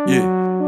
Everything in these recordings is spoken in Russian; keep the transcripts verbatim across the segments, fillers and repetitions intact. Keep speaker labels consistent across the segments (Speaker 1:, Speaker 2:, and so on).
Speaker 1: Эй,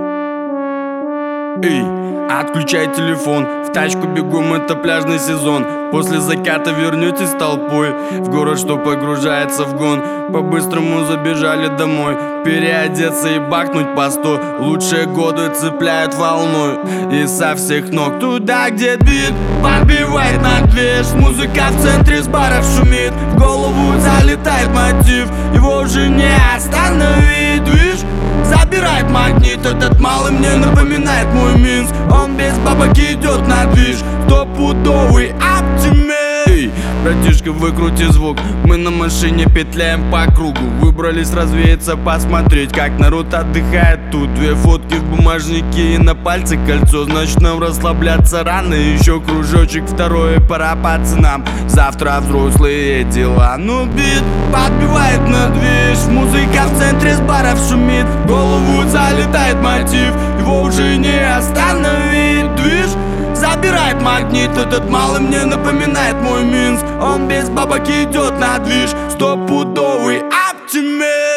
Speaker 1: эй, отключай телефон, в тачку бегом, это пляжный сезон. После заката вернетесь толпой в город, что погружается в гон. По-быстрому забежали домой, переодеться и бахнуть по сто. Лучшие годы цепляют волной и со всех ног. Туда, где бит подбивает на движ, музыка в центре с баров шумит. В голову залетает мотив, его уже не остановить. Движ забирает магнит, этот малый мне напоминает мой Минск. Он без бабок идет на движ, стопудовый оптимист. Эй, братишка, выкрути звук, мы на машине петляем по кругу. Выбрались развеяться, посмотреть, как народ отдыхает тут. Две фотки в бумажнике и на пальце кольцо, значит нам расслабляться рано. Еще кружочек второй, пора пацанам, завтра взрослые дела. Ну бит подбивает на движ, музыка в центре с баров шумит. В голову залетает мотив, его уже не остановить. Движ забирает магнит, этот малый мне напоминает мой Минск. Он без бабок идет на движ, стопудовый оптимист.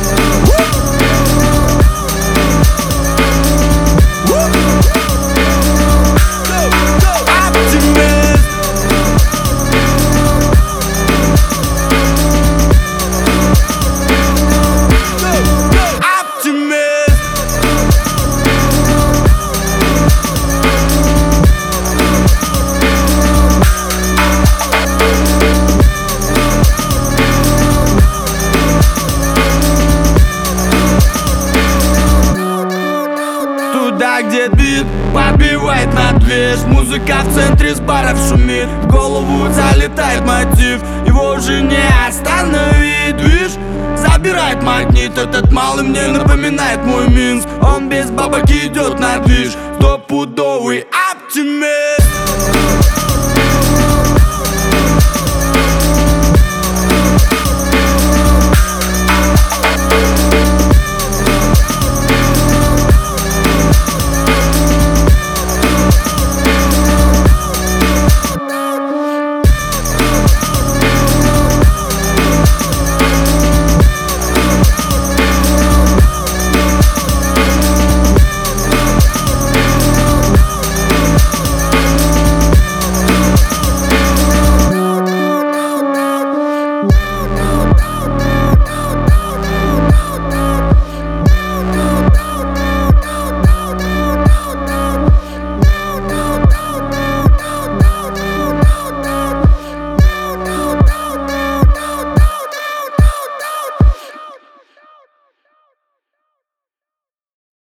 Speaker 1: Туда, где бит подбивает на движ, музыка в центре с баров шумит. В голову залетает мотив, его уже не остановить. Движ забирает магнит, этот малый мне напоминает мой Минск. Он без бабок идет на движ, стопудовый оптимист.